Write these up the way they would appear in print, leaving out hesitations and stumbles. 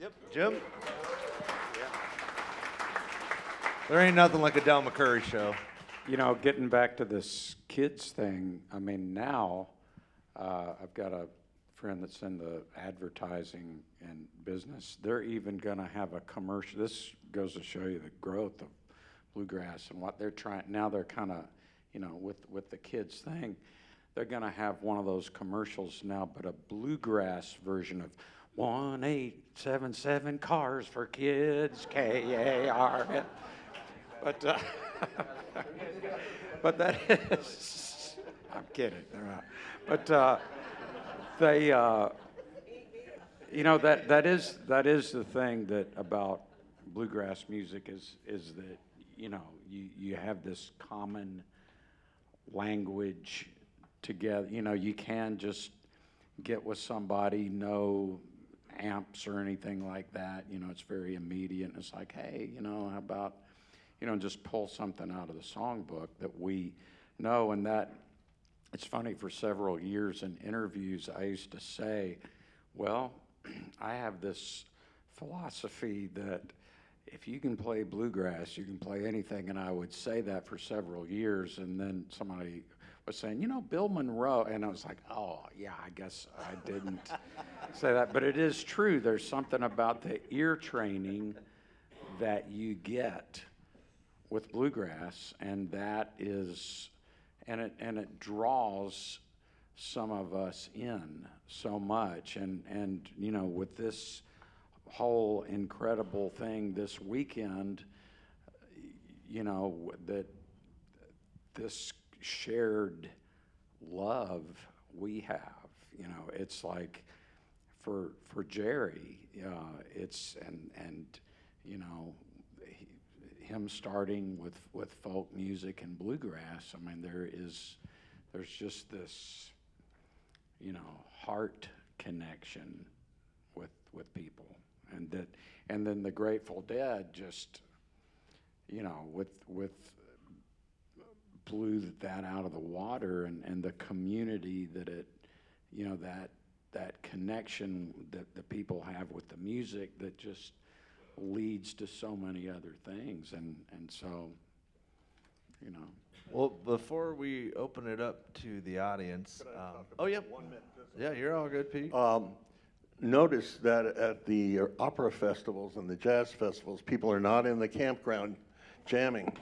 Yep, Jim? There ain't nothing like a Del McCoury show. You know, getting back to this kids thing, I mean, now I've got a friend that's in the advertising and business. They're even going to have a commercial. This goes to show you the growth of bluegrass and what they're trying. Now they're kind of, you know, with the kids thing, they're going to have one of those commercials now, but a bluegrass version of 1877 Cars for Kids, KARS. But that is, I'm kidding, they're not. But they, you know, that is the thing that about bluegrass music is that, you know, you have this common language together. You know, you can just get with somebody, no amps or anything like that. You know, it's very immediate. And it's like, hey, you know, how about, you know, just pull something out of the songbook that we know. And that, it's funny, for several years in interviews, I used to say, well, I have this philosophy that if you can play bluegrass, you can play anything. And I would say that for several years. And then somebody was saying, you know, Bill Monroe. And I was like, oh, yeah, I guess I didn't say that. But it is true. There's something about the ear training that you get with bluegrass, and that is, and it draws some of us in so much, and you know, with this whole incredible thing this weekend, you know, that this shared love we have, you know, it's like for Jerry, it's and you know, him starting with folk music and bluegrass. I mean, there's just this, you know, heart connection with people, and then the Grateful Dead just, you know, with blew that out of the water, and the community that it, you know, that connection that the people have with the music that just leads to so many other things, and so, you know. Well, before we open it up to the audience, oh yeah, 1 minute. Yeah, you're all good, Pete. Notice that at the opera festivals and the jazz festivals, people are not in the campground jamming.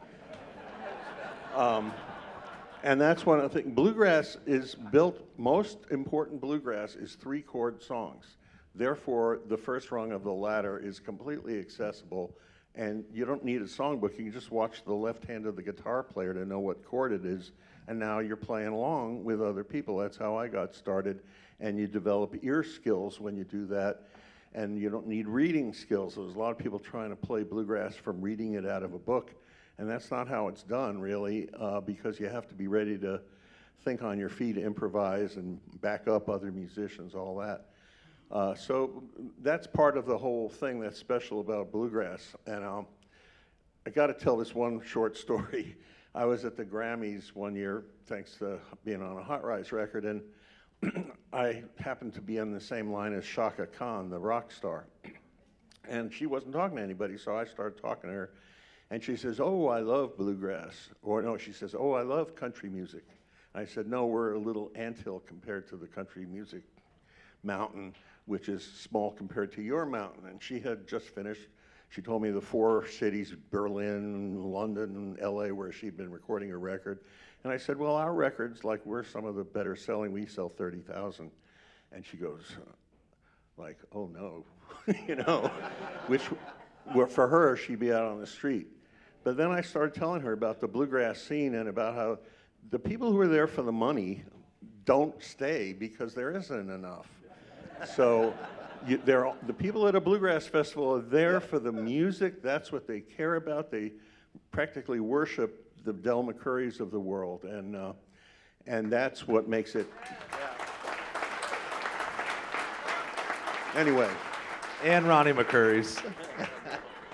And that's one of the things. Bluegrass is built, most important bluegrass is 3-chord songs. Therefore, the first rung of the ladder is completely accessible, and you don't need a songbook. You can just watch the left hand of the guitar player to know what chord it is, and now you're playing along with other people. That's how I got started, and you develop ear skills when you do that, and you don't need reading skills. There's a lot of people trying to play bluegrass from reading it out of a book, and that's not how it's done, really, because you have to be ready to think on your feet, improvise, and back up other musicians, all that. So that's part of the whole thing that's special about bluegrass. And I got to tell this one short story. I was at the Grammys one year, thanks to being on a Hot Rize record, and I happened to be on the same line as Chaka Khan, the rock star. And she wasn't talking to anybody, so I started talking to her. And she says, oh, I love bluegrass. Or no, she says, oh, I love country music. I said, no, we're a little anthill compared to the country music mountain, which is small compared to your mountain. And she had just finished. She told me the 4 cities, Berlin, London, LA, where she'd been recording her record. And I said, well, our records, like, we're some of the better selling. We sell 30,000. And she goes, like, oh no, you know, which for her, she'd be out on the street. But then I started telling her about the bluegrass scene and about how the people who are there for the money don't stay because there isn't enough. So the people at a bluegrass festival are there for the music. That's what they care about. They practically worship the Del McCourys of the world, and that's what makes it. Anyway. And Ronnie McCoury's.